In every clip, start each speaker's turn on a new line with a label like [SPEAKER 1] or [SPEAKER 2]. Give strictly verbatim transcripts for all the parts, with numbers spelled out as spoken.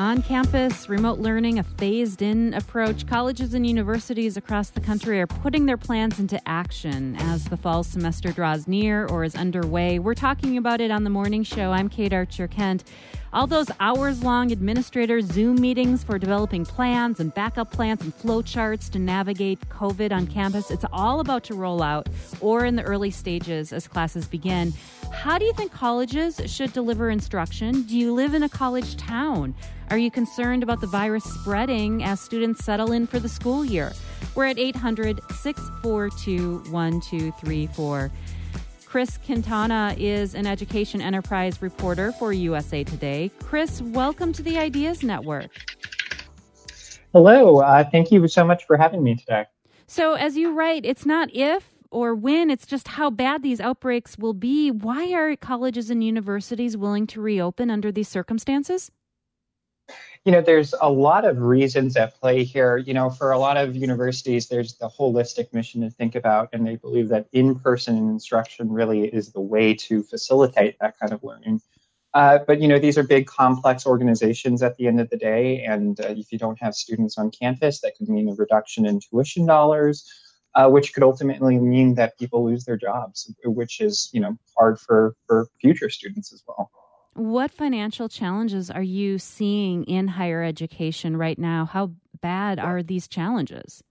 [SPEAKER 1] On campus, remote learning, a phased-in approach. Colleges and universities across the country are putting their plans into action as the fall semester draws near or is underway. We're talking about it on The Morning Show. I'm Kate Archer-Kent. All those hours-long administrator Zoom meetings for developing plans and backup plans and flowcharts to navigate COVID on campus, it's all about to roll out or in the early stages as classes begin. How do you think colleges should deliver instruction? Do you live in a college town? Are you concerned about the virus spreading as students settle in for the school year? We're at eight hundred, six four two, one two three four. Chris Quintana is an education enterprise reporter for U S A Today. Chris, welcome to the Ideas Network.
[SPEAKER 2] Hello. Uh, thank you so much for having me today.
[SPEAKER 1] So as you write, it's not if or when, it's just how bad these outbreaks will be. Why are colleges and universities willing to reopen under these circumstances?
[SPEAKER 2] You know, there's a lot of reasons at play here. You know, for a lot of universities, there's the holistic mission to think about, and they believe that in-person instruction really is the way to facilitate that kind of learning. Uh, but, you know, these are big, complex organizations at the end of the day, and uh, if you don't have students on campus, that could mean a reduction in tuition dollars, uh, which could ultimately mean that people lose their jobs, which is, you know, hard for, for future students as well.
[SPEAKER 1] What financial challenges are you seeing in higher education right now? How bad are these challenges?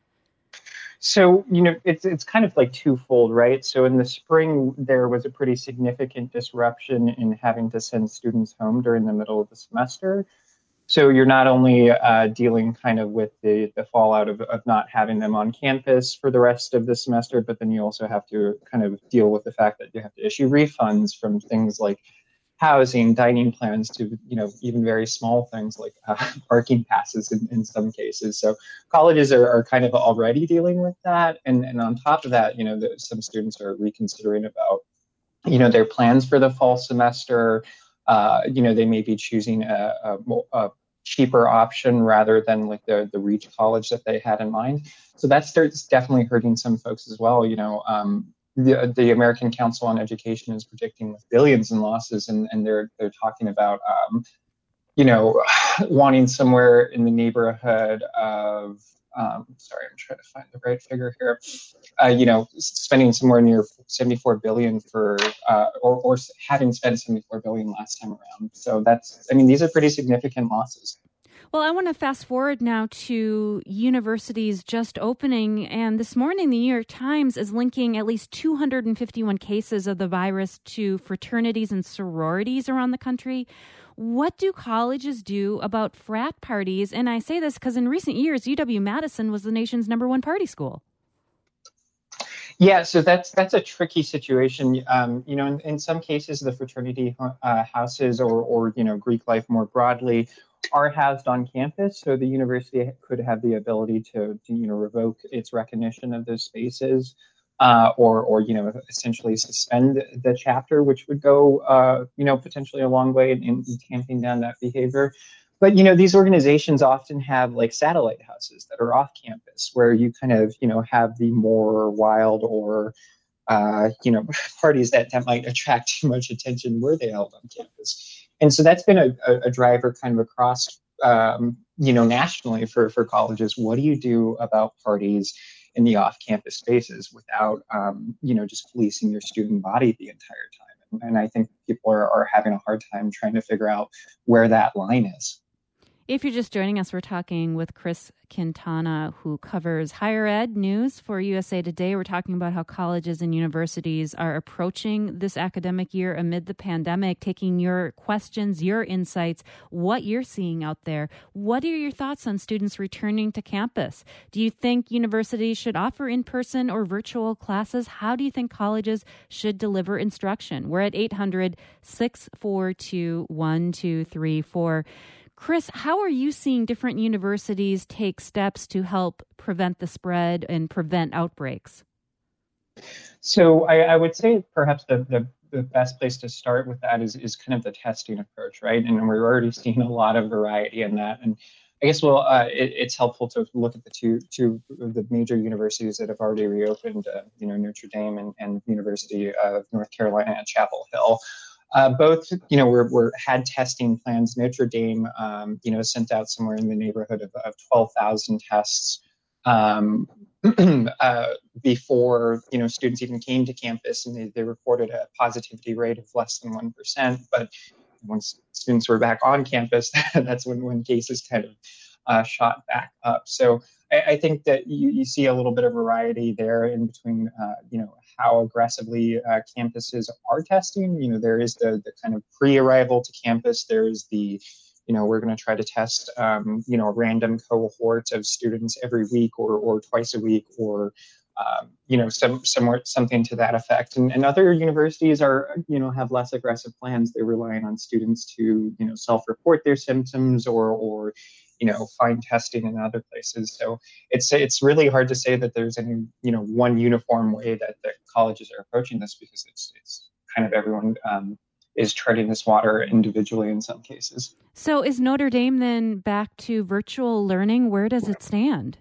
[SPEAKER 2] So, you know, it's it's kind of like twofold, right? So in the spring, there was a pretty significant disruption in having to send students home during the middle of the semester. So you're not only uh, dealing kind of with the, the fallout of, of not having them on campus for the rest of the semester, but then you also have to kind of deal with the fact that you have to issue refunds from things like housing, dining plans to, you know, even very small things like uh, parking passes in, in some cases. So colleges are, are kind of already dealing with that. And, and on top of that, you know, the, some students are reconsidering about, you know, their plans for the fall semester. Uh, you know, they may be choosing a, a, a cheaper option rather than like the, the Reach college that they had in mind. So that starts definitely hurting some folks as well. You know, um, The, the American Council on Education is predicting billions in losses, and, and they're they're talking about, um, you know, wanting somewhere in the neighborhood of, um, sorry, I'm trying to find the right figure here, uh, you know, spending somewhere near seventy-four billion for, uh, or, or having spent seventy-four billion last time around. So that's, I mean, these are pretty significant losses.
[SPEAKER 1] Well, I want to fast forward now to universities just opening. And this morning, the New York Times is linking at least two hundred fifty-one cases of the virus to fraternities and sororities around the country. What do colleges do about frat parties? And I say this because in recent years, U W-Madison was the nation's number one party school.
[SPEAKER 2] Yeah, so that's that's a tricky situation. Um, you know, in, in some cases, the fraternity uh, houses or, or, you know, Greek life more broadly are housed on campus, so the university could have the ability to, to you know, revoke its recognition of those spaces, uh, or, or you know, essentially suspend the chapter, which would go, uh, you know, potentially a long way in, in tamping down that behavior. But you know, these organizations often have like satellite houses that are off campus, where you kind of, you know, have the more wild or uh, you know, parties that, that might attract too much attention were they held on campus. And so that's been a, a driver kind of across, um, you know, nationally for, for colleges. What do you do about parties in the off-campus spaces without, um, you know, just policing your student body the entire time? And, and I think people are, are having a hard time trying to figure out where that line is.
[SPEAKER 1] If you're just joining us, we're talking with Chris Quintana, who covers higher ed news for U S A Today. We're talking about how colleges and universities are approaching this academic year amid the pandemic, taking your questions, your insights, what you're seeing out there. What are your thoughts on students returning to campus? Do you think universities should offer in-person or virtual classes? How do you think colleges should deliver instruction? We're at eight hundred, six four two, one two three four. Chris, how are you seeing different universities take steps to help prevent the spread and prevent outbreaks?
[SPEAKER 2] So I, I would say perhaps the, the, the best place to start with that is, is kind of the testing approach, right? And we're already seeing a lot of variety in that. And I guess, well, uh, it, it's helpful to look at the two two of the major universities that have already reopened, uh, you know, Notre Dame and, and University of North Carolina at Chapel Hill. Uh, both, you know, were, were had testing plans. Notre Dame, um, you know, sent out somewhere in the neighborhood of, of twelve thousand tests um, uh, before, you know, students even came to campus, and they, they reported a positivity rate of less than one percent. But once students were back on campus, that's when, when cases kind of uh, shot back up. So I, I think that you, you see a little bit of variety there in between, uh, you know, how aggressively uh, campuses are testing. You know, there is the, the kind of pre-arrival to campus. There is the, you know, we're going to try to test, um, you know, a random cohort of students every week or, or twice a week, or, um, you know, some somewhere something to that effect. And, and other universities are, you know, have less aggressive plans. They're relying on students to, you know, self-report their symptoms or, or, you know, find testing in other places. So it's it's really hard to say that there's any, you know, one uniform way that, that colleges are approaching this, because it's it's kind of everyone um, is treading this water individually in some cases.
[SPEAKER 1] So is Notre Dame then back to virtual learning? Where does it stand?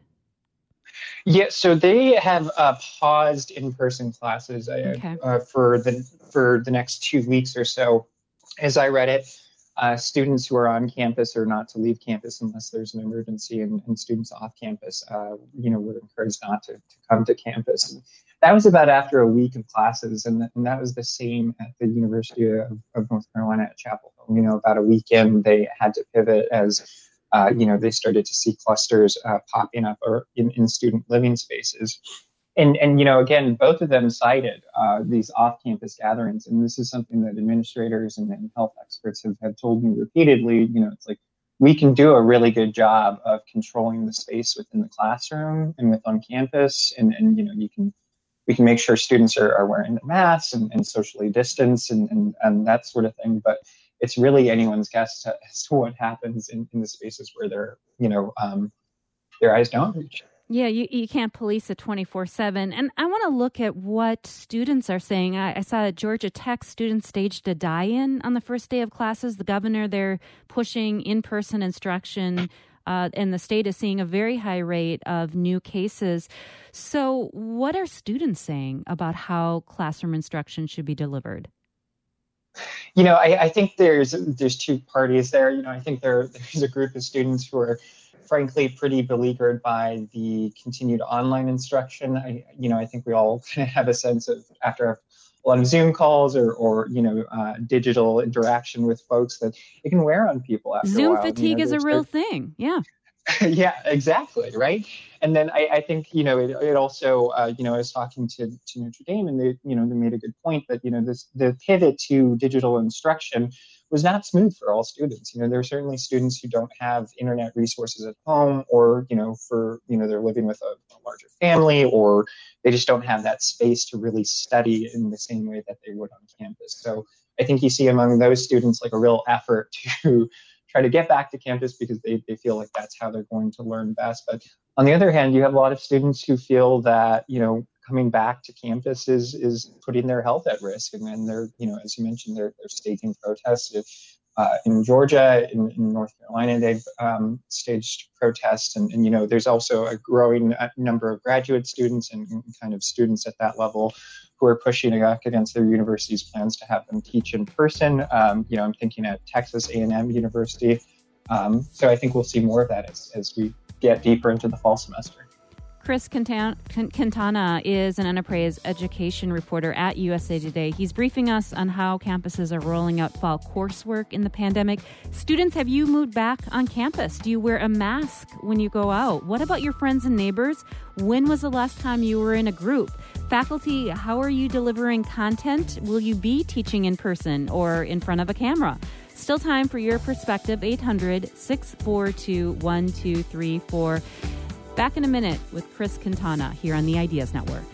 [SPEAKER 2] Yeah, so they have uh, paused in-person classes uh,
[SPEAKER 1] Okay.
[SPEAKER 2] uh, for the for the next two weeks or so. As I read it, uh, students who are on campus are not to leave campus unless there's an emergency, and, and students off campus, uh, you know, we're encouraged not to, to come to campus. And that was about after a week of classes, and, and that was the same at the University of, of North Carolina at Chapel Hill. You know, about a weekend they had to pivot as Uh, you know, they started to see clusters uh, popping up or in, in student living spaces. And, and, you know, again, both of them cited uh, these off-campus gatherings. And this is something that administrators and, and health experts have, have told me repeatedly. You know, it's like, we can do a really good job of controlling the space within the classroom and with on campus. And, and you know, you can we can make sure students are, are wearing the masks and, and socially distanced and, and, and that sort of thing. But it's really anyone's guess to, as to what happens in, in the spaces where their, you know, um, their eyes don't reach.
[SPEAKER 1] Yeah, you, you can't police it twenty-four seven. And I want to look at what students are saying. I, I saw that Georgia Tech students staged a die-in on the first day of classes. The governor, they're pushing in-person instruction, uh, and the state is seeing a very high rate of new cases. So what are students saying about how classroom instruction should be delivered?
[SPEAKER 2] You know, I, I think there's there's two parties there. You know, I think there there's a group of students who are, frankly, pretty beleaguered by the continued online instruction. I, you know, I think we all kind of have a sense of, after a lot of Zoom calls or, or you know, uh, digital interaction with folks, that it can wear on people after
[SPEAKER 1] Zoom
[SPEAKER 2] a while.
[SPEAKER 1] fatigue
[SPEAKER 2] you know,
[SPEAKER 1] is a real thing. Yeah.
[SPEAKER 2] Yeah, exactly. Right. And then I, I think, you know, it, it also, uh, you know, I was talking to, to Notre Dame, and they, you know, they made a good point that, you know, this, the pivot to digital instruction was not smooth for all students. You know, there are certainly students who don't have internet resources at home, or, you know, for, you know, they're living with a, a larger family, or they just don't have that space to really study in the same way that they would on campus. So I think you see among those students like a real effort to try to get back to campus because they, they feel like that's how they're going to learn best. But on the other hand, you have a lot of students who feel that, you know, coming back to campus is is putting their health at risk. And then they're, you know, as you mentioned, they're, they're staging protests. Uh, in Georgia, in, in North Carolina, they've um, staged protests. And, and, you know, there's also a growing number of graduate students and, and kind of students at that level who are pushing back against their university's plans to have them teach in person. Um, you know, I'm thinking at Texas A and M University. Um, so I think we'll see more of that as, as we get deeper into the fall semester.
[SPEAKER 1] Chris Quintana is an enterprise education reporter at U S A Today. He's briefing us on how campuses are rolling out fall coursework in the pandemic. Students, have you moved back on campus? Do you wear a mask when you go out? What about your friends and neighbors? When was the last time you were in a group? Faculty, how are you delivering content? Will you be teaching in person or in front of a camera? Still time for your perspective. eight hundred, six four two, one two three four. Back in a minute with Chris Quintana here on the Ideas Network.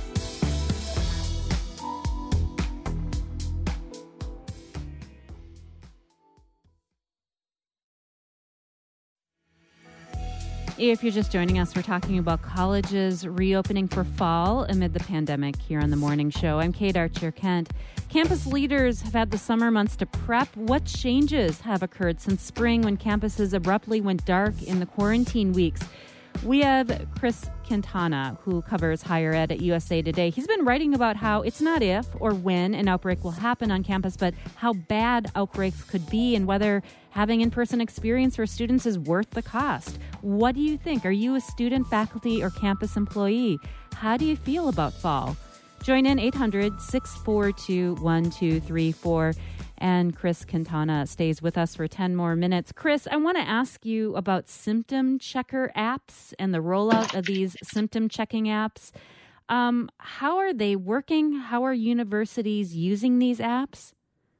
[SPEAKER 1] If you're just joining us, we're talking about colleges reopening for fall amid the pandemic here on The Morning Show. I'm Kate Archer-Kent. Campus leaders have had the summer months to prep. What changes have occurred since spring when campuses abruptly went dark in the quarantine weeks? We have Chris Quintana, who covers higher ed at U S A Today. He's been writing about how it's not if or when an outbreak will happen on campus, but how bad outbreaks could be and whether having in-person experience for students is worth the cost. What do you think? Are you a student, faculty, or campus employee? How do you feel about fall? Join in eight hundred, six four two, one two three four. And Chris Quintana stays with us for ten more minutes. Chris, I want to ask you about symptom checker apps and the rollout of these symptom checking apps. Um, how are they working? How are universities using these apps?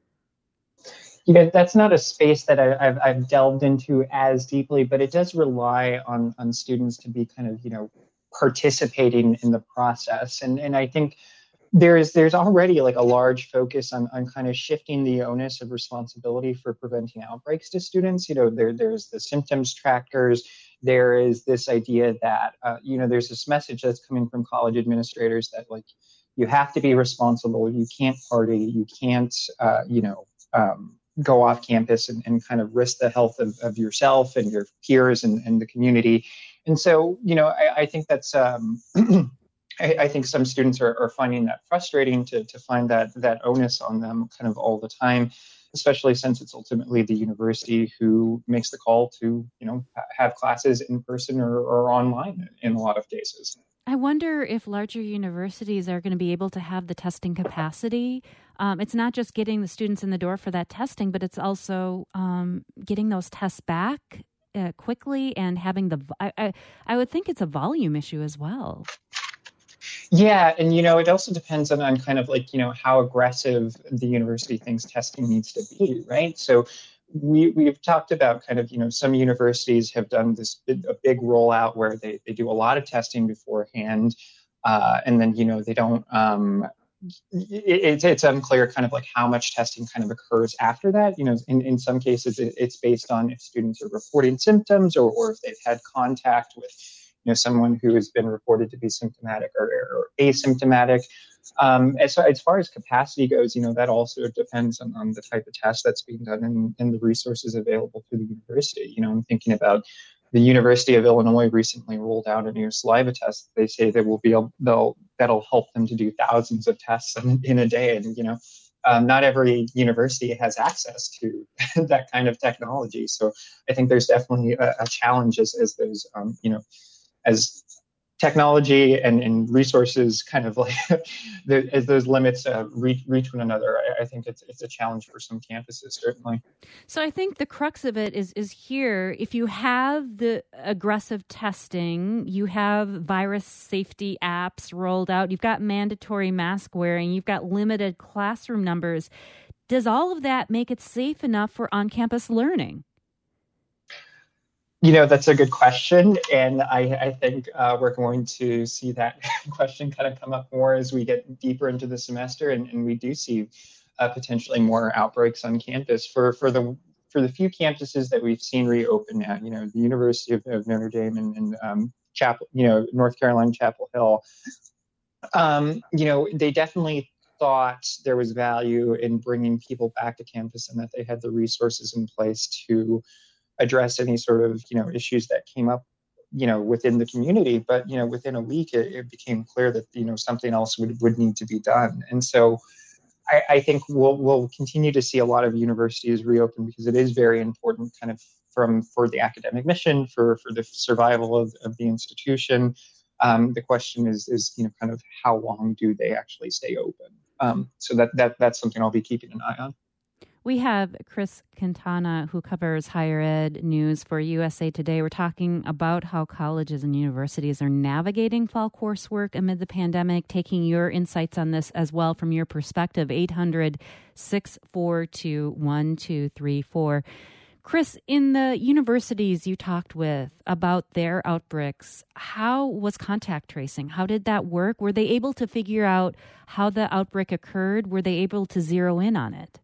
[SPEAKER 2] You know, that's not a space that I, I've, I've delved into as deeply, but it does rely on, on students to be kind of, you know, participating in the process. And, and I think There's there's already like a large focus on, on kind of shifting the onus of responsibility for preventing outbreaks to students. You know, there there's the symptoms trackers. There is this idea that, uh, you know, there's this message that's coming from college administrators that like you have to be responsible. You can't party. You can't, uh, you know, um, go off campus and, and kind of risk the health of, of yourself and your peers and, and the community. And so, you know, I, I think that's um, I, I think some students are, are finding that frustrating to, to find that that onus on them kind of all the time, especially since it's ultimately the university who makes the call to, you know, have classes in person or, or online in a lot of cases.
[SPEAKER 1] I wonder if larger universities are going to be able to have the testing capacity. Um, it's not just getting the students in the door for that testing, but it's also um, getting those tests back uh, quickly and having the, I, I, I would think it's a volume issue as well.
[SPEAKER 2] Yeah, and you know, it also depends on, on kind of like, you know, how aggressive the university thinks testing needs to be, right? So we, we've talked about kind of, you know, some universities have done this big, a big rollout where they, they do a lot of testing beforehand, uh, and then, you know, they don't, um, it, it's, it's unclear kind of like how much testing kind of occurs after that. You know, in, in some cases, it, it's based on if students are reporting symptoms or, or if they've had contact with, you know, someone who has been reported to be symptomatic or, or asymptomatic. Um, as, as far as capacity goes, you know, that also depends on, on the type of test that's being done and, and the resources available to the university. You know, I'm thinking about the University of Illinois recently rolled out a new saliva test. They say they will be able, they'll, that'll help them to do thousands of tests in, in a day. And, you know, um, not every university has access to that kind of technology. So I think there's definitely a, a challenge as, as those, um, you know, as technology and, and resources kind of like the, as those limits uh, reach, reach one another, I, I think it's it's a challenge for some campuses, certainly.
[SPEAKER 1] So I think the crux of it is is here. If you have the aggressive testing, you have virus safety apps rolled out, you've got mandatory mask wearing, you've got limited classroom numbers. Does all of that make it safe enough for on-campus learning?
[SPEAKER 2] You know, that's a good question. And I, I think uh, we're going to see that question kind of come up more as we get deeper into the semester. And, and we do see uh, potentially more outbreaks on campus for, for the for the few campuses that we've seen reopen now, you know, the University of, of Notre Dame and, and um, Chapel, you know, North Carolina, Chapel Hill. Um, you know, they definitely thought there was value in bringing people back to campus and that they had the resources in place to address any sort of, you know, issues that came up, you know, within the community. But, you know, within a week, it, it became clear that, you know, something else would, would need to be done. And so I, I think we'll we'll continue to see a lot of universities reopen because it is very important kind of from for the academic mission, for, for the survival of, of the institution. Um, the question is, is, you know, kind of how long do they actually stay open? Um, so that, that that's something I'll be keeping an eye on.
[SPEAKER 1] We have Chris Quintana, who covers higher ed news for U S A Today. We're talking about how colleges and universities are navigating fall coursework amid the pandemic, taking your insights on this as well from your perspective, eight hundred, six four two, one two three four. Chris, in the universities you talked with about their outbreaks, how was contact tracing? How did that work? Were they able to figure out how the outbreak occurred? Were they able to zero in on it?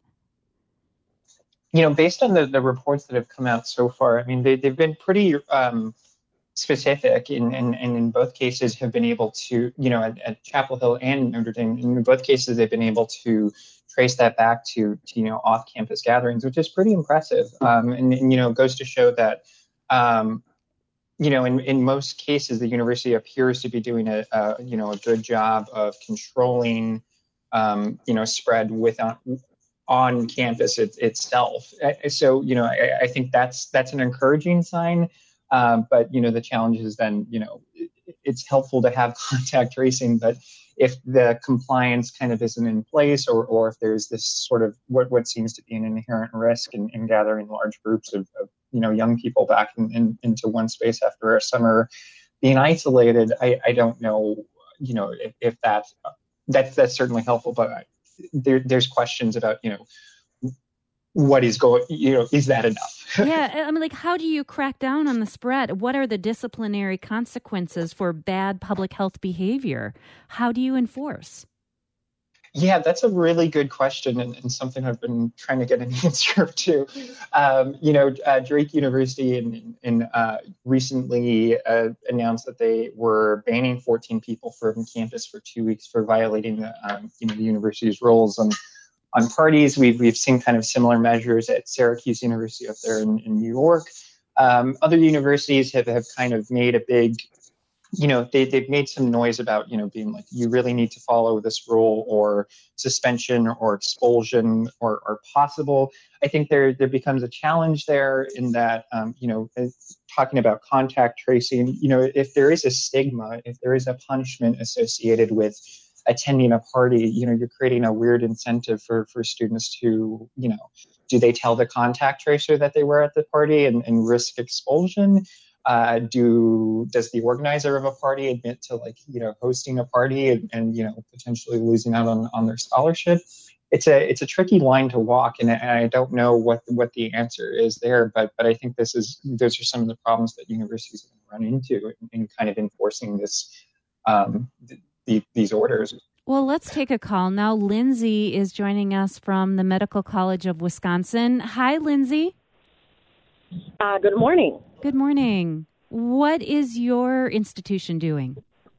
[SPEAKER 2] You know, based on the, the reports that have come out so far, I mean, they, they've been pretty um, specific and in, in, in, in both cases have been able to, you know, at, at Chapel Hill and Notre Dame, in both cases, they've been able to trace that back to, to you know, off-campus gatherings, which is pretty impressive. Um, and, and, you know, goes to show that, um, you know, in, in most cases, the university appears to be doing a, a you know, a good job of controlling, um, you know, spread without on campus it, itself. So, you know, I, I think that's that's an encouraging sign. Um, but, you know, the challenge is then, you know, it, it's helpful to have contact tracing, but if the compliance kind of isn't in place, or or if there's this sort of what, what seems to be an inherent risk in, in gathering large groups of, of you know, young people back in, in, into one space after a summer being isolated, I, I don't know, you know, if, if that, that's, that's certainly helpful, but I, there, there's questions about, you know, what is going, you know, is that enough?
[SPEAKER 1] Yeah, I mean, like, how do you crack down on the spread? What are the disciplinary consequences for bad public health behavior? How do you enforce?
[SPEAKER 2] Yeah, that's a really good question, and, and something I've been trying to get an answer to. Um, you know, uh, Drake University in, in uh, recently uh, announced that they were banning fourteen people from campus for two weeks for violating the, um, you know, the university's rules on on parties. We've we've seen kind of similar measures at Syracuse University up there in, in New York. Um, other universities have, have kind of made a big, you know, they, they've made some noise about, you know, being like, you really need to follow this rule, or suspension or expulsion or, or possible. I think there there becomes a challenge there in that, um, you know, talking about contact tracing, you know, if there is a stigma, if there is a punishment associated with attending a party, you know, you're creating a weird incentive for, for students to, you know, do they tell the contact tracer that they were at the party and, and risk expulsion? Uh, do does the organizer of a party admit to, like, you know, hosting a party and, and you know, potentially losing out on, on their scholarship? It's a it's a tricky line to walk, and, and I don't know what what the answer is there. But but I think this is those are some of the problems that universities run into in, in kind of enforcing this um, the, these orders.
[SPEAKER 1] Well, let's take a call now. Lindsay is joining us from the Medical College of Wisconsin. Hi, Lindsay.
[SPEAKER 3] Uh, good morning.
[SPEAKER 1] Good morning. What is your institution doing?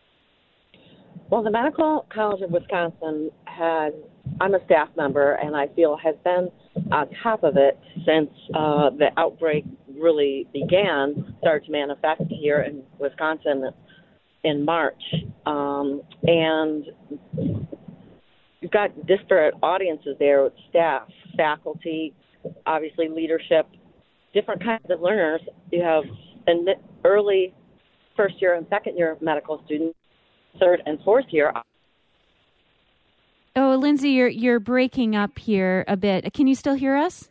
[SPEAKER 3] Well, the Medical College of Wisconsin had, I'm a staff member, and I feel has been on top of it since uh, the outbreak really began, started to manifest here in Wisconsin in March. Um, and you've got disparate audiences there with staff, faculty, obviously leadership, different kinds of learners. You have an early first year and second year medical students, third and fourth year.
[SPEAKER 1] Oh, Lindsay, you're you're breaking up here a bit. Can you still hear us?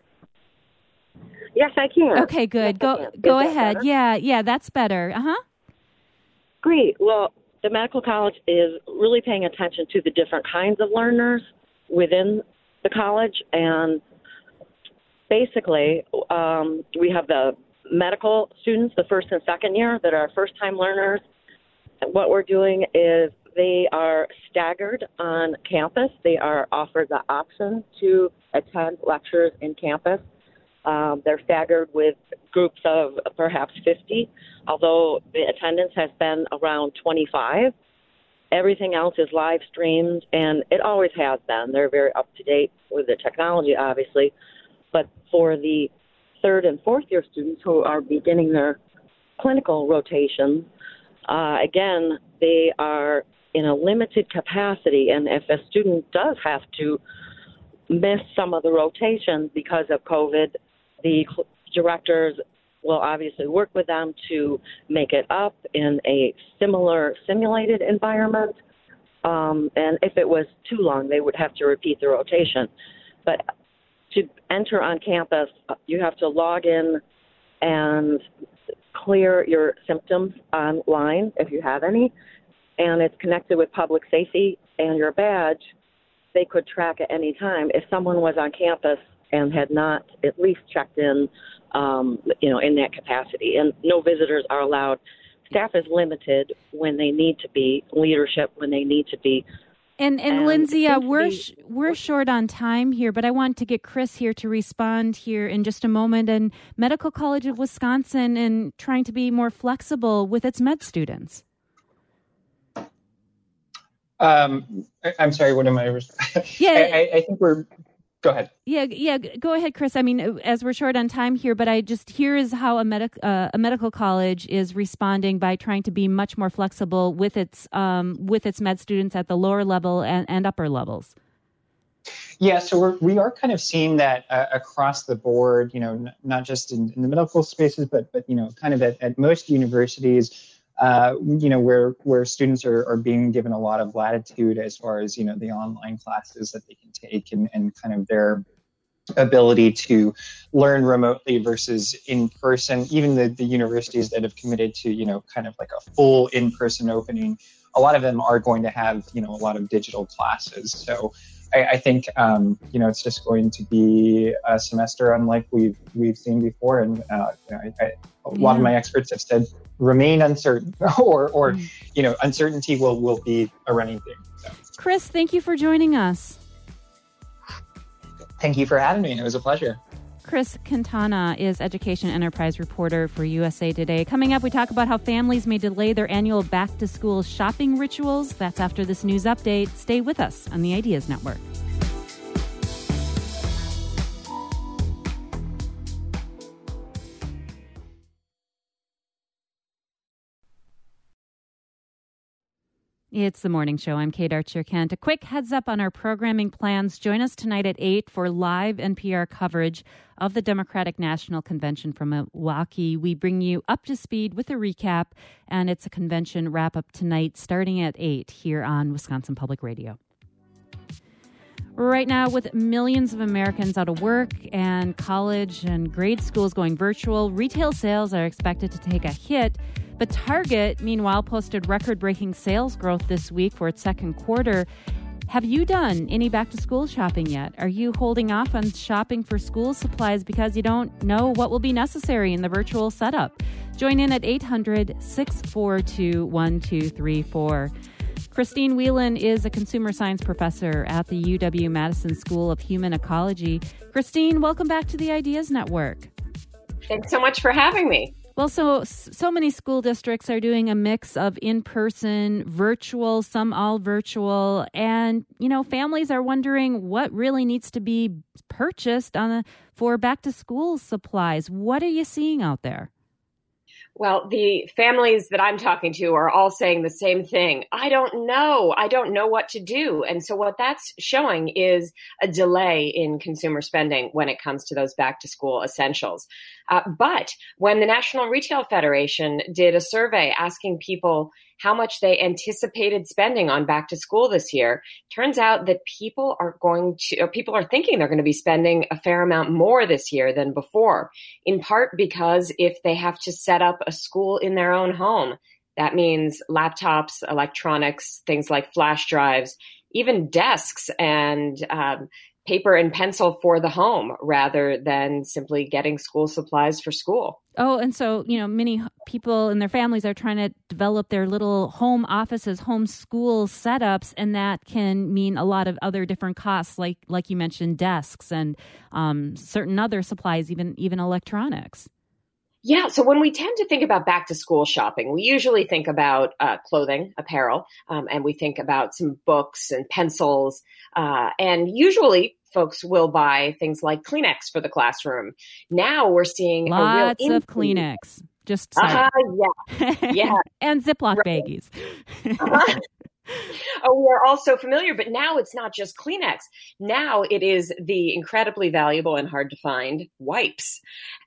[SPEAKER 3] Yes, I can.
[SPEAKER 1] Okay, good.
[SPEAKER 3] Yes,
[SPEAKER 1] go go ahead.
[SPEAKER 3] Better?
[SPEAKER 1] Yeah, yeah, that's better. Uh-huh.
[SPEAKER 3] Great. Well, the medical college is really paying attention to the different kinds of learners within the college, and basically, um, we have the medical students, the first and second year, that are first-time learners. What we're doing is they are staggered on campus. They are offered the option to attend lectures in campus. Um, they're staggered with groups of perhaps fifty, although the attendance has been around twenty-five. Everything else is live streamed, and it always has been. They're very up-to-date with the technology, obviously. But for the third and fourth year students who are beginning their clinical rotation, uh, again, they are in a limited capacity. And if a student does have to miss some of the rotations because of COVID, the cl- directors will obviously work with them to make it up in a similar simulated environment. Um, and if it was too long, they would have to repeat the rotation. But to enter on campus, you have to log in and clear your symptoms online if you have any, and it's connected with public safety, and your badge they could track at any time. If someone was on campus and had not at least checked in, um, you know, in that capacity, and no visitors are allowed. Staff is limited when they need to be, leadership when they need to be.
[SPEAKER 1] And and, and Lindsay, uh, we're sh- we're short on time here, but I want to get Chris here to respond here in just a moment. And Medical College of Wisconsin and trying to be more flexible with its med students.
[SPEAKER 2] Um, I, I'm sorry. What am I?
[SPEAKER 1] Yeah,
[SPEAKER 2] I, I think we're. Go ahead.
[SPEAKER 1] Yeah, yeah. Go ahead, Chris. I mean, as we're short on time here, but I just here is how a medic uh, a medical college is responding by trying to be much more flexible with its um, with its med students at the lower level and, and upper levels.
[SPEAKER 2] Yeah, so we're, we are kind of seeing that uh, across the board. You know, n- not just in, in the medical spaces, but but you know, kind of at, at most universities. Uh, you know, where where students are, are being given a lot of latitude as far as, you know, the online classes that they can take and, and kind of their ability to learn remotely versus in person. Even the, the universities that have committed to, you know, kind of like a full in-person opening, a lot of them are going to have, you know, a lot of digital classes. So I, I think, um, you know, it's just going to be a semester unlike we've we've seen before. And uh, you know, I, I, a lot
[SPEAKER 1] yeah.
[SPEAKER 2] of my experts have said, remain uncertain, or, or mm. you know, uncertainty will, will be a running thing. So.
[SPEAKER 1] Chris, thank you for joining us.
[SPEAKER 2] Thank you for having me. It was a pleasure.
[SPEAKER 1] Chris Quintana is Education Enterprise Reporter for U S A Today. Coming up, we talk about how families may delay their annual back-to-school shopping rituals. That's after this news update. Stay with us on the Ideas Network. It's the morning show. I'm Kate Archer-Kent. A quick heads up on our programming plans. Join us tonight at eight for live N P R coverage of the Democratic National Convention from Milwaukee. We bring you up to speed with a recap, and it's a convention wrap-up tonight starting at eight here on Wisconsin Public Radio. Right now, with millions of Americans out of work and college and grade schools going virtual, retail sales are expected to take a hit. But Target, meanwhile, posted record-breaking sales growth this week for its second quarter. Have you done any back-to-school shopping yet? Are you holding off on shopping for school supplies because you don't know what will be necessary in the virtual setup? Join in at eight hundred, six four two, one two three four. Christine Whelan is a consumer science professor at the U W-Madison School of Human Ecology. Christine, welcome back to the Ideas Network.
[SPEAKER 4] Thanks so much for having me.
[SPEAKER 1] Well, so so many school districts are doing a mix of in-person, virtual, some all virtual, and you know, families are wondering what really needs to be purchased on the, for back-to-school supplies. What are you seeing out there?
[SPEAKER 4] Well, the families that I'm talking to are all saying the same thing. I don't know. I don't know what to do. And so what that's showing is a delay in consumer spending when it comes to those back to school essentials. Uh, but when the National Retail Federation did a survey asking people how much they anticipated spending on back to school this year, turns out that people are going to, or people are thinking they're going to be spending a fair amount more this year than before, in part because if they have to set up a school in their own home, that means laptops, electronics, things like flash drives, even desks and um, paper and pencil for the home rather than simply getting school supplies for school.
[SPEAKER 1] Oh, and so, you know, many people and their families are trying to develop their little home offices, home school setups, and that can mean a lot of other different costs, like like you mentioned, desks and um, certain other supplies, even even electronics.
[SPEAKER 4] Yeah. So when we tend to think about back to school shopping, we usually think about uh, clothing, apparel, um, and we think about some books and pencils. Uh, and usually folks will buy things like Kleenex for the classroom. Now we're seeing
[SPEAKER 1] lots
[SPEAKER 4] a real
[SPEAKER 1] of Kleenex. Just sorry.
[SPEAKER 4] Uh-huh, yeah. Yeah.
[SPEAKER 1] And Ziploc right. baggies.
[SPEAKER 4] uh-huh. Oh, we are all so familiar, but now it's not just Kleenex. Now it is the incredibly valuable and hard to find wipes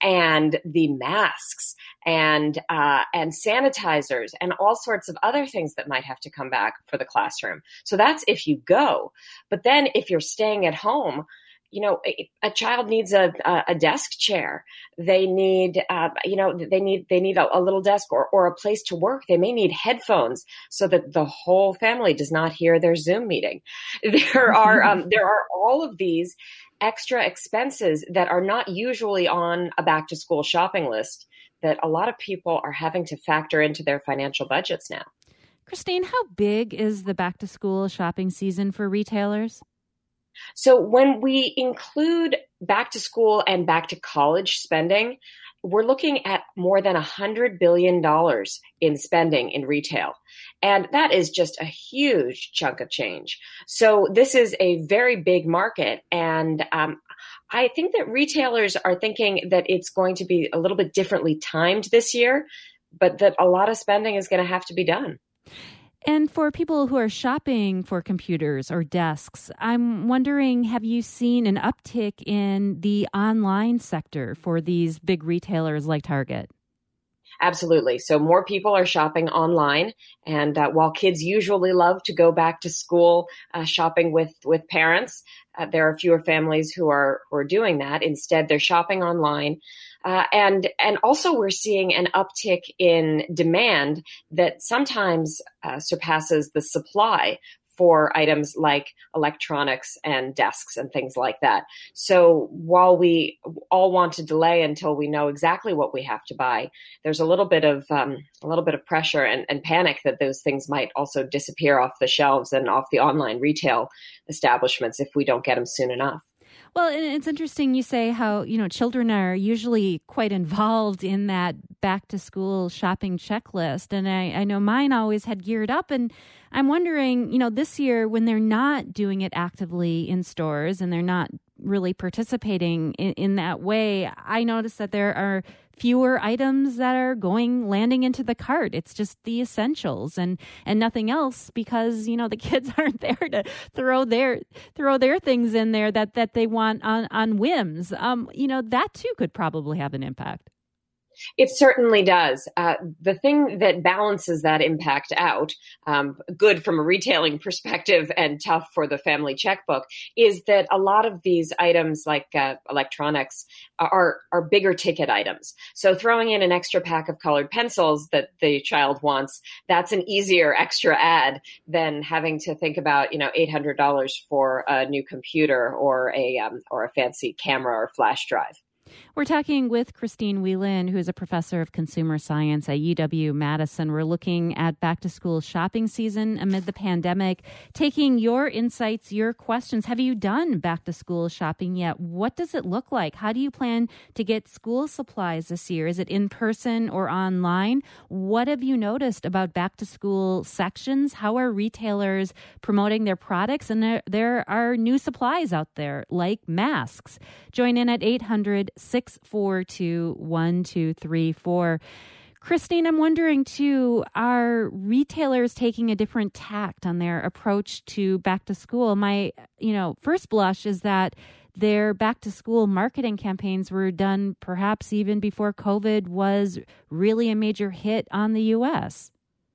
[SPEAKER 4] and the masks and uh, and sanitizers and all sorts of other things that might have to come back for the classroom. So that's if you go. But then if you're staying at home, you know, a, a child needs a, a desk chair. They need, uh, you know, they need they need a, a little desk or, or a place to work. They may need headphones so that the whole family does not hear their Zoom meeting. There are um, there are all of these extra expenses that are not usually on a back to school shopping list that a lot of people are having to factor into their financial budgets now.
[SPEAKER 1] Christine, how big is the back to school shopping season for retailers?
[SPEAKER 4] So when we include back to school and back to college spending, we're looking at more than one hundred billion dollars in spending in retail. And that is just a huge chunk of change. So this is a very big market. And um, I think that retailers are thinking that it's going to be a little bit differently timed this year, but that a lot of spending is going to have to be done.
[SPEAKER 1] And for people who are shopping for computers or desks, I'm wondering, have you seen an uptick in the online sector for these big retailers like Target?
[SPEAKER 4] Absolutely. So more people are shopping online. And uh, while kids usually love to go back to school uh, shopping with, with parents, uh, there are fewer families who are, who are doing that. Instead, they're shopping online. Uh, and and also we're seeing an uptick in demand that sometimes uh, surpasses the supply for items like electronics and desks and things like that. So while we all want to delay until we know exactly what we have to buy, there's a little bit of um, a little bit of pressure and, and panic that those things might also disappear off the shelves and off the online retail establishments if we don't get them soon enough.
[SPEAKER 1] Well, it's interesting you say how, you know, children are usually quite involved in that back to school shopping checklist. And I, I know mine always had geared up. And I'm wondering, you know, this year when they're not doing it actively in stores and they're not really participating in, in that way, I noticed that there are fewer items that are going landing into the cart. It's just the essentials and and nothing else, because you know the kids aren't there to throw their throw their things in there that that they want on on whims. Um, you know that too could probably have an impact.
[SPEAKER 4] It certainly does. Uh, the thing that balances that impact out, um, good from a retailing perspective and tough for the family checkbook, is that a lot of these items like uh, electronics are, are bigger ticket items. So throwing in an extra pack of colored pencils that the child wants, that's an easier extra add than having to think about, you know, eight hundred dollars for a new computer or a um, or a fancy camera or flash drive.
[SPEAKER 1] We're talking with Christine Whelan, who is a professor of consumer science at U W-Madison. We're looking at back-to-school shopping season amid the pandemic, taking your insights, your questions. Have you done back-to-school shopping yet? What does it look like? How do you plan to get school supplies this year? Is it in person or online? What have you noticed about back-to-school sections? How are retailers promoting their products? And there, there are new supplies out there, like masks. Join in at eight hundred, six four two, one two three four. Christine, I'm wondering, too, are retailers taking a different tact on their approach to back to school? My, you know, first blush is that their back to school marketing campaigns were done perhaps even before COVID was really a major hit on the U S.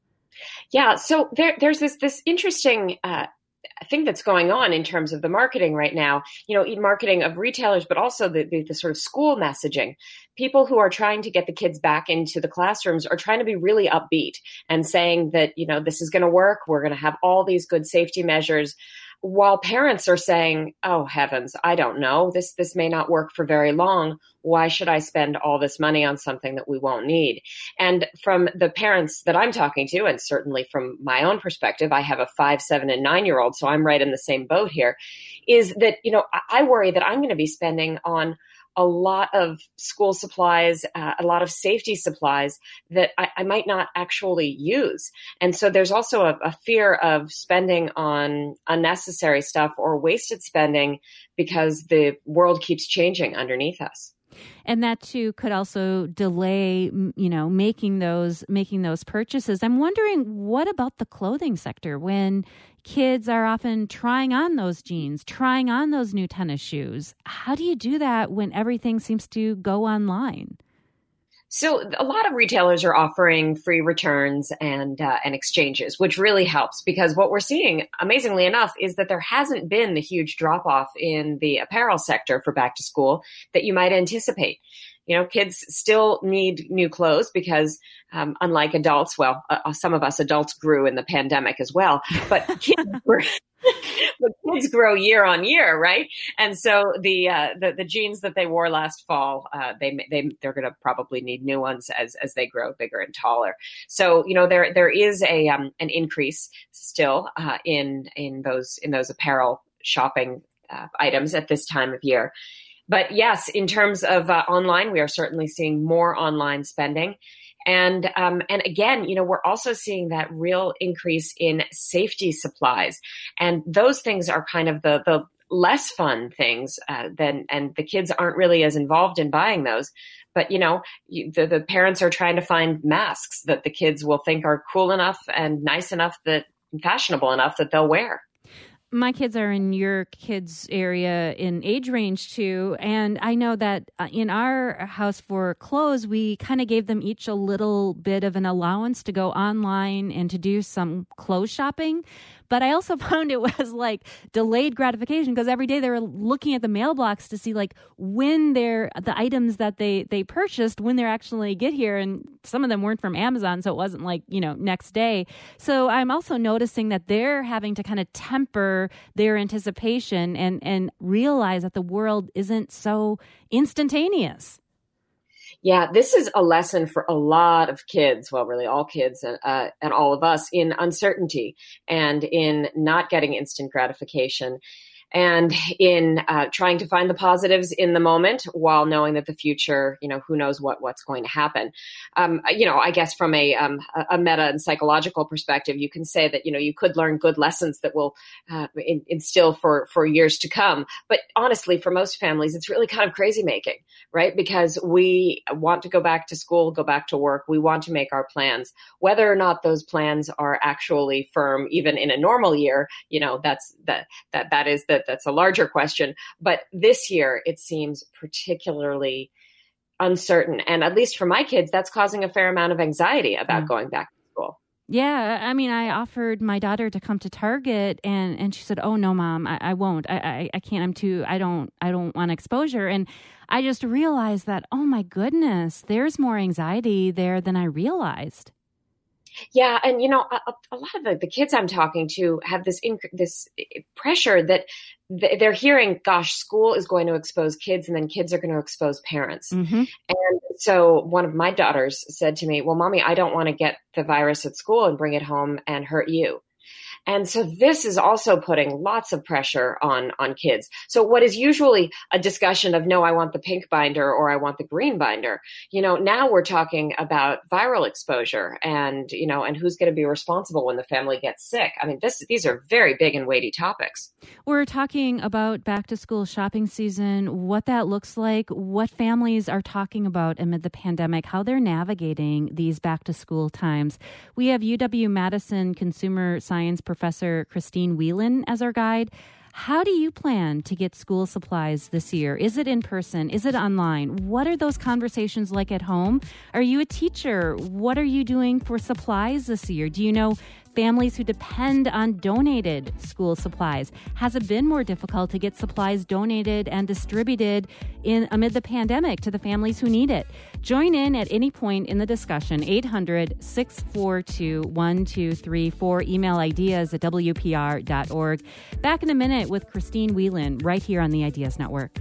[SPEAKER 4] Yeah, so there, there's this this interesting uh thing that's going on in terms of the marketing right now, you know, marketing of retailers, but also the, the, the sort of school messaging. People who are trying to get the kids back into the classrooms are trying to be really upbeat and saying that, you know, this is going to work. We're going to have all these good safety measures, while parents are saying, oh, heavens, I don't know. This, this may not work for very long. Why should I spend all this money on something that we won't need? And from the parents that I'm talking to, and certainly from my own perspective, I have a five, seven, and nine-year-old, so I'm right in the same boat here, is that, you know, I worry that I'm going to be spending on a lot of school supplies, uh, a lot of safety supplies that I, I might not actually use. And so there's also a, a fear of spending on unnecessary stuff or wasted spending because the world keeps changing underneath us.
[SPEAKER 1] And that too could also delay, you know, making those making those purchases. I'm wondering, what about the clothing sector when kids are often trying on those jeans, trying on those new tennis shoes? How do you do that when everything seems to go online?
[SPEAKER 4] So a lot of retailers are offering free returns and uh, and exchanges, which really helps, because what we're seeing, amazingly enough, is that there hasn't been the huge drop off in the apparel sector for back to school that you might anticipate. You know, kids still need new clothes because um, unlike adults, well, uh, some of us adults grew in the pandemic as well, but kids were but kids grow year on year, right? And so the uh, the, the jeans that they wore last fall, uh, they they they're going to probably need new ones as as they grow bigger and taller. So you know there there is a um, an increase still uh, in in those in those apparel shopping uh, items at this time of year. But yes, in terms of uh, online, we are certainly seeing more online spending. And um, and again, you know, we're also seeing that real increase in safety supplies. And those things are kind of the the less fun things uh, than, and the kids aren't really as involved in buying those. But, you know, you, the, the parents are trying to find masks that the kids will think are cool enough and nice enough, that fashionable enough that they'll wear.
[SPEAKER 1] My kids are in your kids' area in age range too. And I know that in our house for clothes, we kind of gave them each a little bit of an allowance to go online and to do some clothes shopping. But I also found it was like delayed gratification, because every day they were looking at the mailbox to see like when they're the items that they, they purchased, when they're actually get here. And some of them weren't from Amazon, so it wasn't like, you know, next day. So I'm also noticing that they're having to kind of temper their anticipation and, and realize that the world isn't so instantaneous.
[SPEAKER 4] Yeah, this is a lesson for a lot of kids, well, really all kids and, uh, and all of us, in uncertainty and in not getting instant gratification, and in uh, trying to find the positives in the moment while knowing that the future, you know, who knows what what's going to happen. Um, you know, I guess from a, um, a meta and psychological perspective, you can say that, you know, you could learn good lessons that will uh, in, instill for, for years to come. But honestly, for most families, it's really kind of crazy making, right? Because we want to go back to school, go back to work. We want to make our plans. Whether or not those plans are actually firm, even in a normal year, you know, that's that that that is the that's a larger question. But this year, it seems particularly uncertain. And at least for my kids, that's causing a fair amount of anxiety about mm. going back to school.
[SPEAKER 1] Yeah. I mean, I offered my daughter to come to Target and, and she said, oh, no, Mom, I, I won't. I, I, I can't. I'm too, I don't, I don't want exposure. And I just realized that, oh, my goodness, there's more anxiety there than I realized.
[SPEAKER 4] Yeah. And, you know, a, a lot of the, the kids I'm talking to have this inc- this pressure that th- they're hearing, gosh, school is going to expose kids and then kids are going to expose parents. Mm-hmm. And so one of my daughters said to me, well, Mommy, I don't want to get the virus at school and bring it home and hurt you. And so this is also putting lots of pressure on, on kids. So what is usually a discussion of, no, I want the pink binder or I want the green binder, you know, now we're talking about viral exposure and, you know, and who's going to be responsible when the family gets sick. I mean, this, these are very big and weighty topics.
[SPEAKER 1] We're talking about back to school shopping season, what that looks like, what families are talking about amid the pandemic, how they're navigating these back to school times. We have U W-Madison Consumer Science Professor Christine Whelan as our guide. How do you plan to get school supplies this year? Is it in person? Is it online? What are those conversations like at home? Are you a teacher? What are you doing for supplies this year? Do you know families who depend on donated school supplies? Has it been more difficult to get supplies donated and distributed in amid the pandemic to the families who need it? Join in at any point in the discussion. eight hundred, six four two, one two three four. Email ideas at W P R dot org. Back in a minute with Christine Whelan right here on the Ideas Network.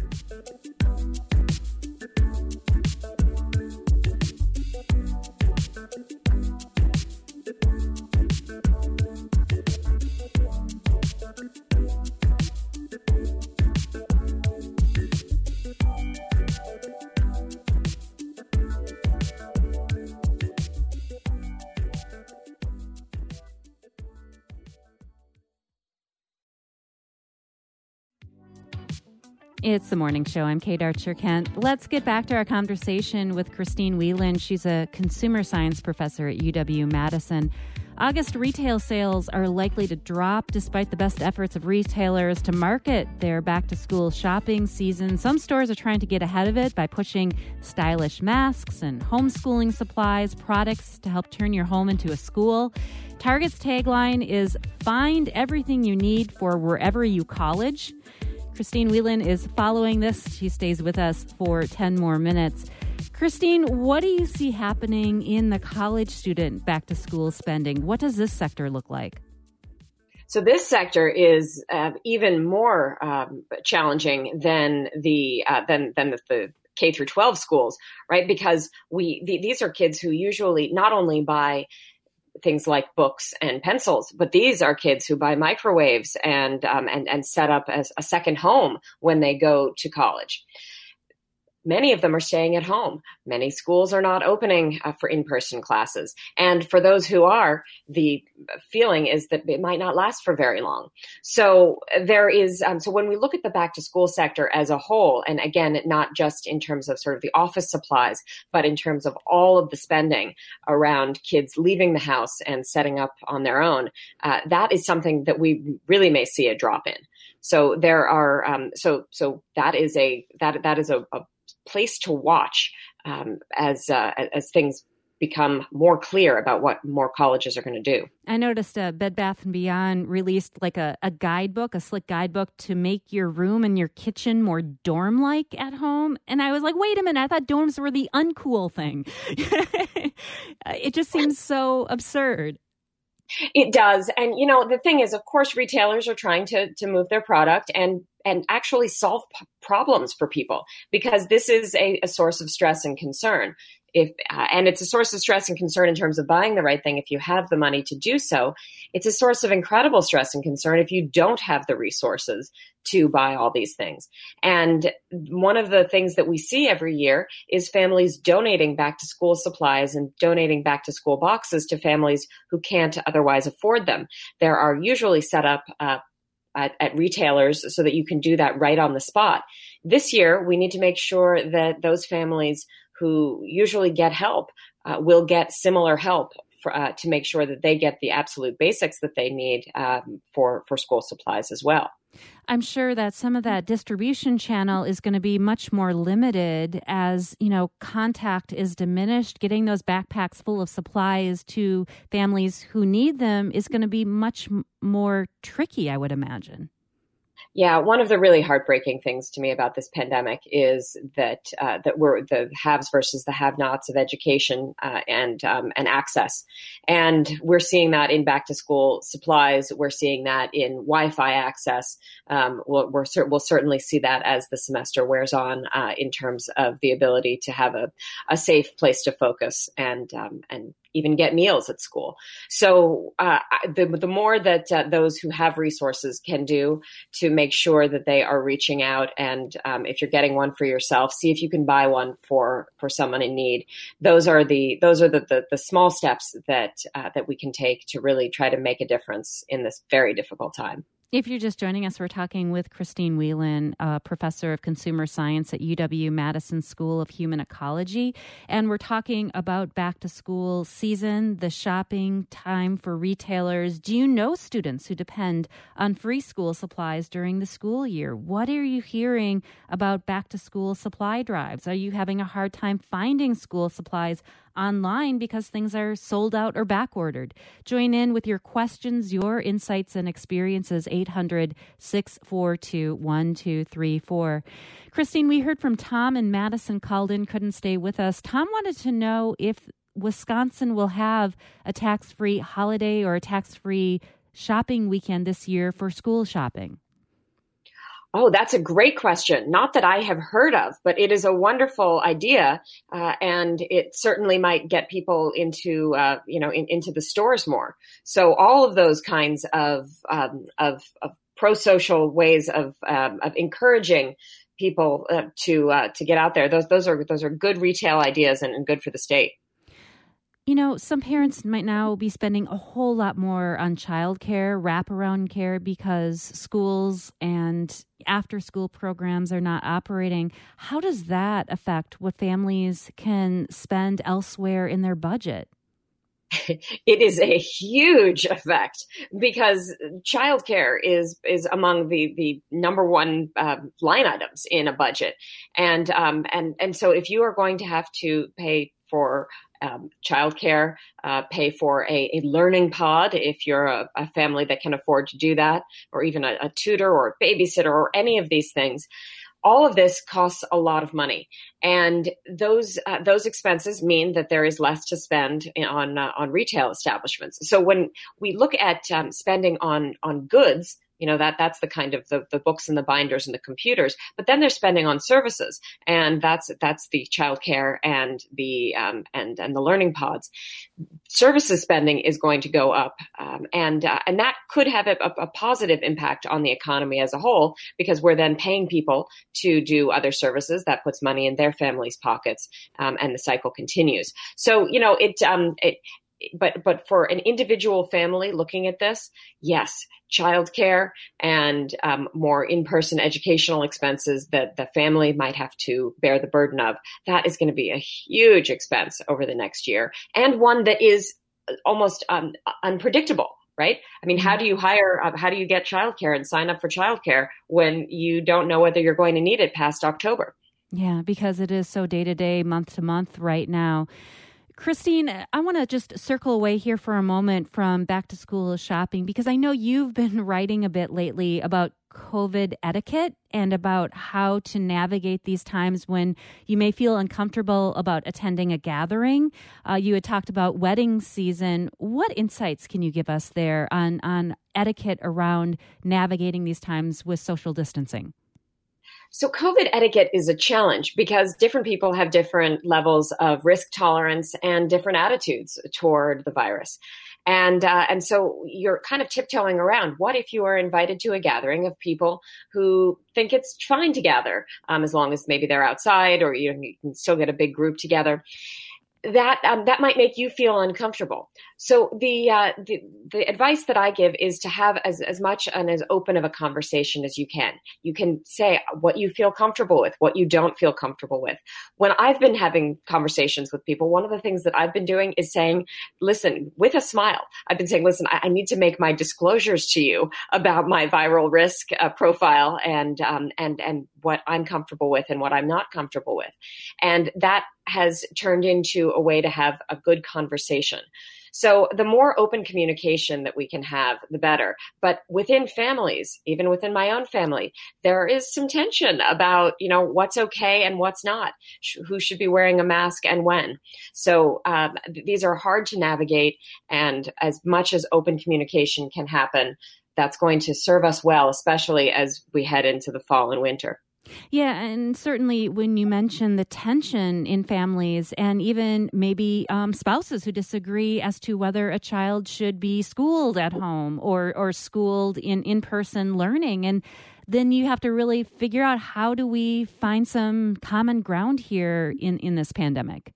[SPEAKER 1] It's the morning show. I'm Kate Archer-Kent. Let's get back to our conversation with Christine Whelan. She's a consumer science professor at U W-Madison. August retail sales are likely to drop despite the best efforts of retailers to market their back-to-school shopping season. Some stores are trying to get ahead of it by pushing stylish masks and homeschooling supplies, products to help turn your home into a school. Target's tagline is "Find everything you need for wherever you college." Christine Whelan is following this. She stays with us for ten more minutes. Christine, what do you see happening in the college student back-to-school spending? What does this sector look like?
[SPEAKER 4] So this sector is uh, even more um, challenging than the uh, than than the, the K through twelve schools, right? Because we the, these are kids who usually not only buy things like books and pencils, but these are kids who buy microwaves and um, and and set up as a second home when they go to college. many of them are staying at home. Many schools are not opening uh, for in-person classes. And for those who are, the feeling is that it might not last for very long. So there is, um, so when we look at the back to school sector as a whole, and again, not just in terms of sort of the office supplies, but in terms of all of the spending around kids leaving the house and setting up on their own, uh, that is something that we really may see a drop in. So there are, um, so so that is a that that is a, a place to watch um, as uh, as things become more clear about what more colleges are going to do.
[SPEAKER 1] I noticed uh, Bed Bath and Beyond released like a, a guidebook, a slick guidebook to make your room and your kitchen more dorm-like at home. And I was like, wait a minute, I thought dorms were the uncool thing. It just seems so absurd.
[SPEAKER 4] It does. And, you know, the thing is, of course, retailers are trying to to move their product and and actually solve p- problems for people, because this is a, a source of stress and concern. If uh, and it's a source of stress and concern in terms of buying the right thing if you have the money to do so. It's a source of incredible stress and concern if you don't have the resources to buy all these things. And one of the things that we see every year is families donating back to school supplies and donating back to school boxes to families who can't otherwise afford them. There are usually set up uh, At, at retailers so that you can do that right on the spot. This year, we need to make sure that those families who usually get help uh, will get similar help for, uh, to make sure that they get the absolute basics that they need um, for, for school supplies as well.
[SPEAKER 1] I'm sure that some of that distribution channel is going to be much more limited as, you know, contact is diminished. Getting those backpacks full of supplies to families who need them is going to be much m- more tricky, I would imagine.
[SPEAKER 4] Yeah, one of the really heartbreaking things to me about this pandemic is that uh, that we're the haves versus the have-nots of education uh, and um, and access, and we're seeing that in back-to-school supplies. We're seeing that in Wi-Fi access. Um, we'll, we're cer- we'll certainly see that as the semester wears on uh, in terms of the ability to have a, a safe place to focus and um, and. even get meals at school. So uh, the, the more that uh, those who have resources can do to make sure that they are reaching out, and um, if you're getting one for yourself, see if you can buy one for, for someone in need. Those are the those are the, the, the small steps that uh, that we can take to really try to make a difference in this very difficult time.
[SPEAKER 1] If you're just joining us, we're talking with Christine Whelan, a professor of consumer science at U W-Madison School of Human Ecology. And we're talking about back to school season, the shopping time for retailers. Do you know students who depend on free school supplies during the school year? What are you hearing about back to school supply drives? Are you having a hard time finding school supplies online because things are sold out or back ordered? Join in with your questions, your insights and experiences, eight hundred, six four two, one two three four. Christine, we heard from Tom and Madison called in, couldn't stay with us. Tom wanted to know if Wisconsin will have a tax-free holiday or a tax-free shopping weekend this year for school shopping.
[SPEAKER 4] Oh, that's a great question. Not that I have heard of, but it is a wonderful idea, uh, and it certainly might get people into, uh, you know, in, into the stores more. So all of those kinds of um, of, of pro-social ways of um, of encouraging people uh, to uh, to get out there. Those those are those are good retail ideas and, and good for the state.
[SPEAKER 1] You know, some parents might now be spending a whole lot more on childcare, wraparound care, because schools and after-school programs are not operating. How does that affect what families can spend elsewhere in their budget?
[SPEAKER 4] It is a huge effect, because childcare is is among the the number one uh, line items in a budget, and um and and so if you are going to have to pay for Um, childcare, uh, pay for a, a learning pod if you're a, a family that can afford to do that, or even a, a tutor or a babysitter or any of these things. All of this costs a lot of money, and those uh, those expenses mean that there is less to spend on uh, on retail establishments. So when we look at um, spending on on goods, You know, that that's the kind of the, the books and the binders and the computers. But then they're spending on services, and that's that's the childcare and the um, and and the learning pods. Services spending is going to go up, um, and uh, and that could have a, a positive impact on the economy as a whole, because we're then paying people to do other services that puts money in their families' pockets, um, and the cycle continues. So you know it. Um, it But but for an individual family looking at this, yes, childcare and um, more in-person educational expenses that the family might have to bear the burden of, that is going to be a huge expense over the next year, and one that is almost um, unpredictable, right? I mean, how do you hire, uh, how do you get childcare and sign up for childcare when you don't know whether you're going to need it past October?
[SPEAKER 1] Yeah, because it is so day-to-day, month-to-month right now. Christine, I want to just circle away here for a moment from back to school shopping, because I know you've been writing a bit lately about COVID etiquette and about how to navigate these times when you may feel uncomfortable about attending a gathering. Uh, you had talked about wedding season. What insights can you give us there on, on etiquette around navigating these times with social distancing?
[SPEAKER 4] So COVID etiquette is a challenge because different people have different levels of risk tolerance and different attitudes toward the virus. And uh, and so you're kind of tiptoeing around. What if you are invited to a gathering of people who think it's fine to gather, um, as long as maybe they're outside, or you, you can still get a big group together? That um, that might make you feel uncomfortable. So the, uh, the the advice that I give is to have as, as much and as open of a conversation as you can. You can say what you feel comfortable with, what you don't feel comfortable with. When I've been having conversations with people, one of the things that I've been doing is saying, listen, with a smile, I've been saying, listen, I, I need to make my disclosures to you about my viral risk uh, profile and um, and and what I'm comfortable with and what I'm not comfortable with. And that has turned into a way to have a good conversation. So the more open communication that we can have, the better. But within families, even within my own family, there is some tension about, you know, what's okay and what's not, who should be wearing a mask and when. So um, these are hard to navigate. And as much as open communication can happen, that's going to serve us well, especially as we head into the fall and winter.
[SPEAKER 1] Yeah, and certainly when you mention the tension in families and even maybe um, spouses who disagree as to whether a child should be schooled at home or, or schooled in in-person learning, and then you have to really figure out, how do we find some common ground here in, in this pandemic?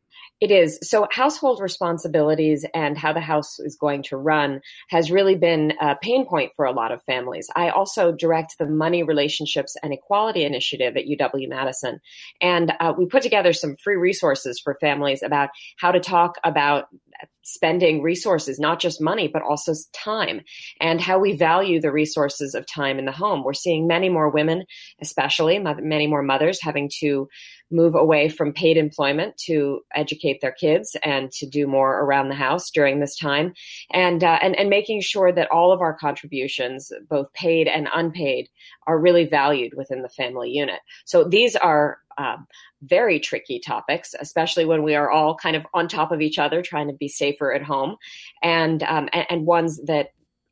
[SPEAKER 4] It is. So household responsibilities and how the house is going to run has really been a pain point for a lot of families. I also direct the Money, Relationships, and Equality Initiative at U W-Madison. And uh, we put together some free resources for families about how to talk about spending resources, not just money, but also time, and how we value the resources of time in the home. We're seeing many more women, especially many more mothers, having to move away from paid employment to educate their kids and to do more around the house during this time, and uh, and and making sure that all of our contributions, both paid and unpaid, are really valued within the family unit. So these are um, very tricky topics, especially when we are all kind of on top of each other, trying to be safer at home, and um, and, and ones that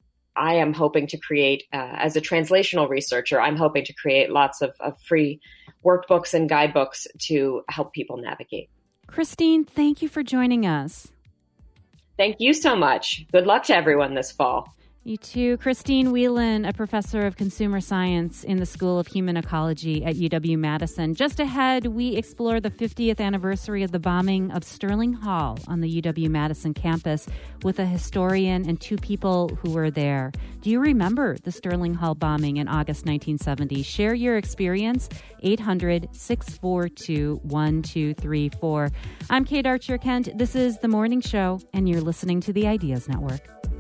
[SPEAKER 4] I am hoping to create uh, as a translational researcher. I'm hoping to create lots of, of free workbooks and guidebooks to help people navigate.
[SPEAKER 1] Christine, thank you for joining us.
[SPEAKER 4] Thank you so much. Good luck to everyone this fall.
[SPEAKER 1] You too. Christine Whelan, a professor of consumer science in the School of Human Ecology at U W-Madison. Just ahead, we explore the fiftieth anniversary of the bombing of Sterling Hall on the U W-Madison campus with a historian and two people who were there. Do you remember the Sterling Hall bombing in August nineteen seventy? Share your experience. eight hundred, six four two, one two three four. I'm Kate Archer Kent. This is The Morning Show, and you're listening to the Ideas Network.